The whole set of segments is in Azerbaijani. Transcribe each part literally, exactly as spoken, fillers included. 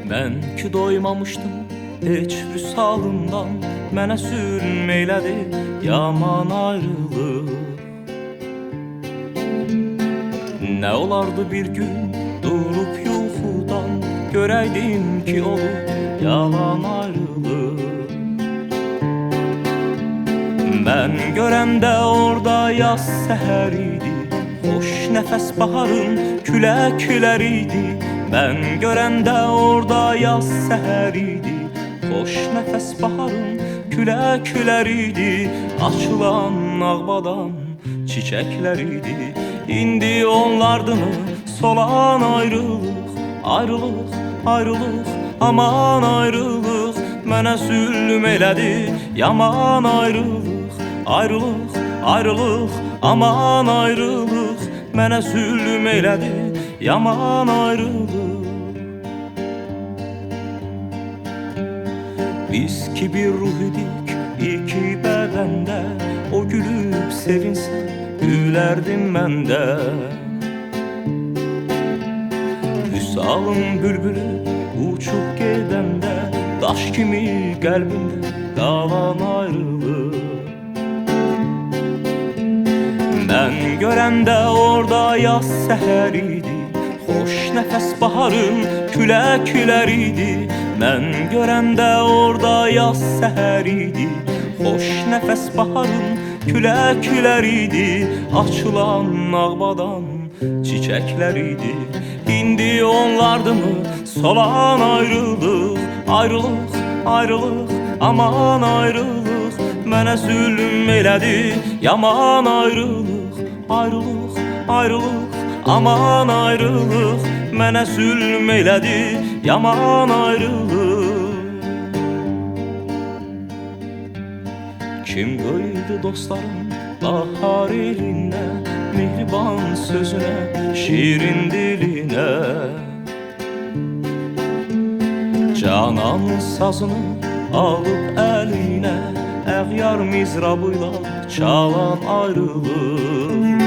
Mən ki doymamışdım heç vüsalından, mənə zülm elədi yaman ayrılıq. Nə olardı bir gün durub yuxudan, görəydim ki olur yalan ayrılıq. Mən görəndə orada yaz səhər idi, xoş nəfəs baharın küləklər idi. Mən görəndə orada yaz səhər idi, xoş nəfəs baharın küləklər idi. Açılan ağbadan çiçəklər idi. İndi onlardımı solan ayrılıq, ayrılıq, ayrılıq, aman ayrılıq. Mənə zülm elədi yaman ayrılıq, ayrılıq, ayrılıq, aman ayrılıq. Mənə zülm elədi yaman ayrılıq. Biz ki bir ruh idik iki bədəndə, o gülüb sevinsə gülərdim məndə. Vüsalın bülbülü uçub gedəndə, daş kimi qəlbimdə qalan ayrılıq. Mən görəndə orada yaz səhər idi, xoş nəfəs baharın küləklər idi. Mən görəndə orada yaz səhər idi, xoş nəfəs baharın küləklər idi. Açılan ağbadan çiçəklər idi. İndi onlardımı solan ayrılıq, ayrılıq, ayrılıq, aman ayrılıq. Mənə zülm elədi yaman ayrılıq, ayrılıq, ayrılıq, aman ayrılıq. Mənə zülm elədi yaman ayrılıq. Kim qoydu dostlarım bahar elinə, mehriban sözünə, şirin dilinə. Canan sazını alıb əlinə, əğyar mizrabıyla çalan ayrılıq.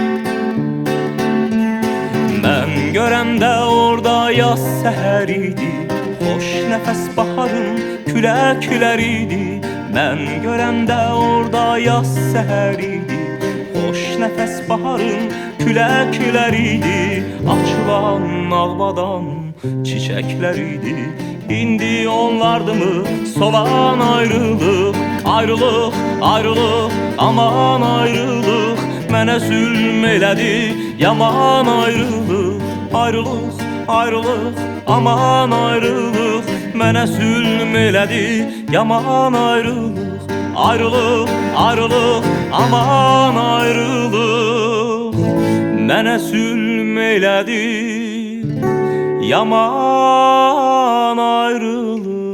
Mən görəndə orada yaz səhər idi, xoş nəfəs baharın küləklər idi. Mən görəndə orada yaz səhər idi, xoş nəfəs baharın küləklər idi. Açılan ağbadan çiçəklər idi. İndi onlardımı solan ayrılıq, ayrılıq, ayrılıq, aman ayrılıq. Mənə zülm elədi yaman ayrılıq, ayrılıq, ayrılıq, aman ayrılıq. Mənə zülm elədi yaman ayrılıq, ayrılıq, ayrılıq, aman ayrılıq. Mənə zülm elədi yaman ayrılıq.